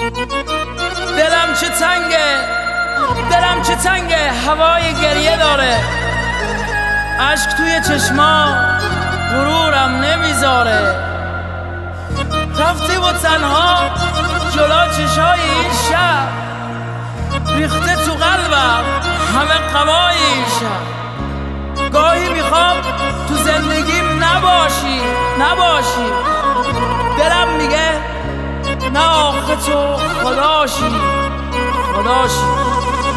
دلم چه تنگه، دلم چه تنگه، هوای گریه داره، اشک توی چشما غرورم نمیذاره. رفتی و تنها جلو چشای این شب، ریخته تو قلبم همه قبای این شب. گاهی میخوام تو زندگیم نباشی، نباشی، دلم میگه نه آخه تو خداشی، خداشی.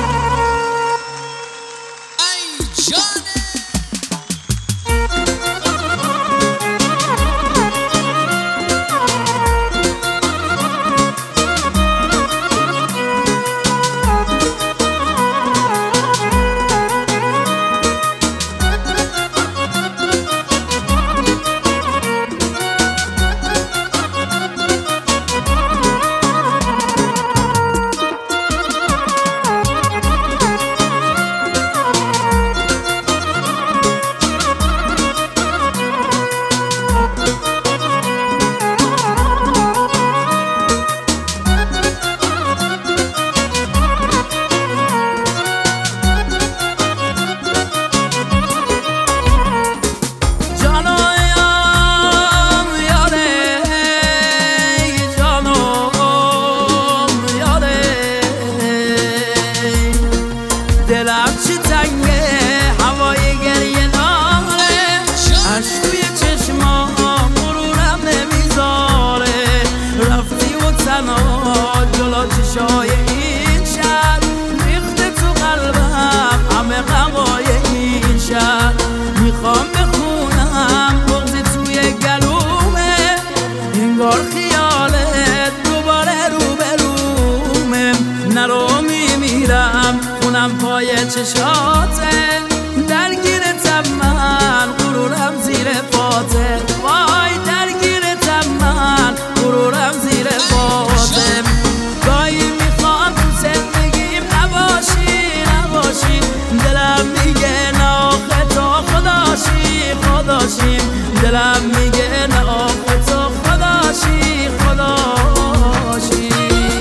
دلم چه تنگه، هوای گریه داره، اشک توی چشما غرورم نمیذاره. رفتی و تنها جلو چشای این شب، ریخته تو قلبم همه غمای این شب. میخوام بخونم بغضی توی گلومه، انگار خیالت دوباره روبرومه. نرو میمیرم خونم پای چشاته، درگیرتم من غرورم زیر پاته. وای درگیرتم من غرورم زیر پاته. گاهی میخوام تو زندگیم نباشی، نباشی، دلم میگه نه آخه تو خداشی، خداشی، دلم میگه نه آخه تو خداشی، خداشی.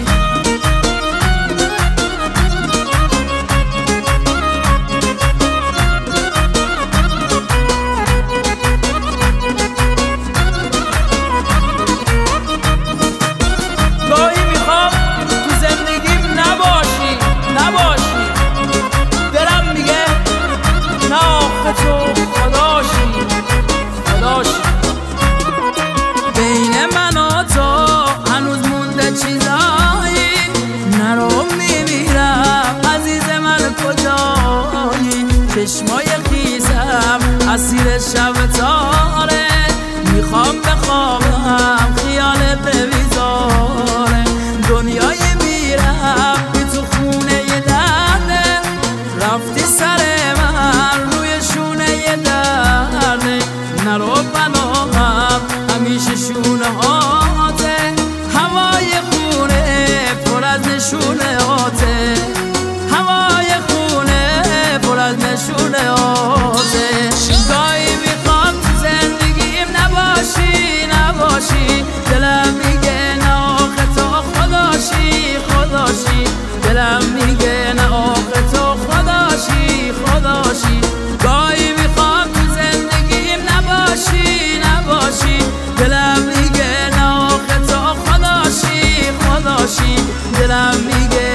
بین من و تو هنوز مونده چیزایی، نرو میمیرم عزیز من کجایی. چشمای خیسم اسیر شب تاره، میخوام بخوابم خیالت نمیذاره. دنیای میرم بی تو خونه ی درده، رفتی سر من روی شونه ی درده. نرو بناهم همیشه شونه هاته، هوای خونه پر از نشونه هاته، هوای خونه پر از نشونه هاته. گاهی میخوام تو زندگیم نباشی، نباشی، دلم میگه نه آخه تو خداشی، خداشی، دلم میگه نه آخه تو خداشی، خداشی. گاهی میخوام تو زندگیم نباشی، نباشی، دلم میگه نه آخه تو خداشی، خداشی، دلم میگه